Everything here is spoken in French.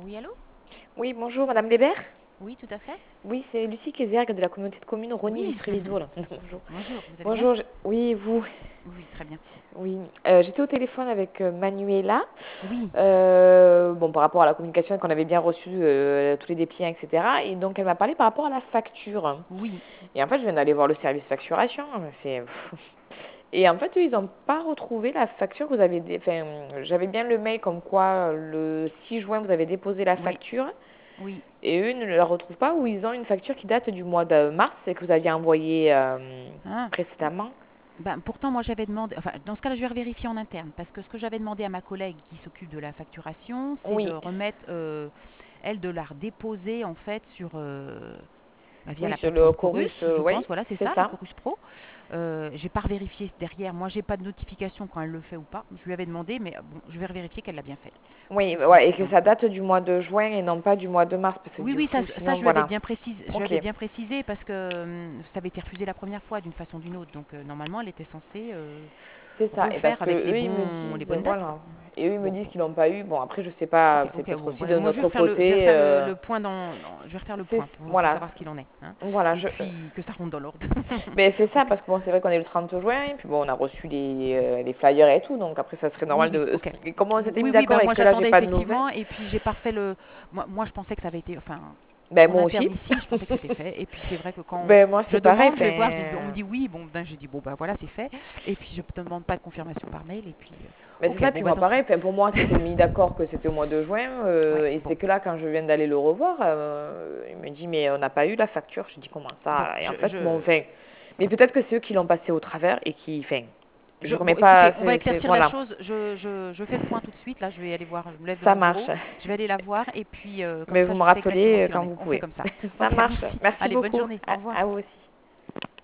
Oui, allô? Oui, bonjour Madame Bébert. Oui, tout à fait. Oui, c'est Lucie Kézergue de la communauté de communes Oui. Rosny-Vistréviso. Bonjour. Bonjour, vous allez bien? Bonjour, oui, vous. Oui, très bien. Oui, j'étais au téléphone avec Manuela. Oui, Bon, par rapport à la communication qu'on avait bien reçu tous les dépliants, etc. Et donc elle m'a parlé par rapport à la facture. oui, Et en fait, je viens d'aller voir le service facturation. Elle m'a fait. Et en fait, eux, ils n'ont pas retrouvé la facture que vous avez. Enfin, j'avais bien le mail comme quoi le 6 juin, vous avez déposé la oui, facture. oui. Et eux ne la retrouvent pas ou ils ont une facture qui date du mois de mars et que vous aviez envoyée Hein? précédemment. Ben, pourtant, moi, j'avais demandé, enfin, dans ce cas-là, je vais vérifier en interne, parce que ce que j'avais demandé à ma collègue qui s'occupe de la facturation, c'est de Oui, remettre, elle, de la redéposer, en fait, sur, bah, via oui, la sur le plateforme Chorus, Chorus, je oui, pense, voilà, c'est c'est ça, le ça. Chorus Pro. J'ai pas revérifié derrière, moi, j'ai pas de notification quand elle le fait ou pas. Je lui avais demandé, mais bon, je vais vérifier qu'elle l'a bien fait. Parce Oui, que ouais, et que sinon, ça date du mois de juin et non pas du mois de mars, parce que oui, du oui, coup, ça, sinon, voilà. je lui Ok, avais bien précisé parce que ça avait été refusé la première fois d'une façon ou d'une autre. Donc normalement, elle était censée c'est ça. Et parce refaire que avec eux, ils me les disent, bonnes dates, quoi. voilà. Et eux, ils me Bon, disent qu'ils l'ont pas eu. Bon, après, je sais pas, ok, c'est ok. peut-être Bon, aussi bah, de moi, notre je vais côté. refaire le point je vais refaire le C'est, point pour voilà, savoir ce qu'il en est, hein. voilà, Et puis que ça rentre dans l'ordre. mais c'est ça, Ok. parce que bon, c'est vrai qu'on est le 30 juin, et puis bon, on a reçu les flyers et tout, donc après, ça serait Oui, normal oui, de. ok. Et comme on s'était Oui, mis oui, d'accord ben et moi que là, j'ai j'attendais pas de nouvelles, effectivement, et puis j'ai pas fait moi, je pensais que ça avait été, enfin, ben en moi aussi. interne ici, je pensais que c'était fait. Et puis c'est vrai que quand Ben moi, je c'est pareil, demande, je vais voir, on me enfin. dit oui, bon, ben je dis bon, ben voilà, c'est fait. Et puis je ne demande pas de confirmation par mail, et puis Ben c'est ok, ça, bon, puis ben moi, dans ce cas, pareil, enfin, pour moi, c'était mis d'accord que c'était au mois de juin, ouais, et bon, c'est que là, quand je viens d'aller le revoir, il me dit, mais on n'a pas eu la facture. Je dis, comment bon, ça? Et en fait, bon, enfin. Mais peut-être que c'est eux qui l'ont passé au travers et qui. Enfin, je remets bon, écoutez, pas. on va éclaircir la Voilà, chose. Je fais le point tout de suite. Là, je vais aller voir. Je me lève de ça mon marche. bureau. Je vais aller la voir. Et puis, comme Mais ça, vous me je sais exactement rappelez ce qu'il en quand est. vous On fait pouvez. comme ça. Ça Ok, marche. merci. Merci Allez, bonne beaucoup. journée. Au revoir. À vous aussi.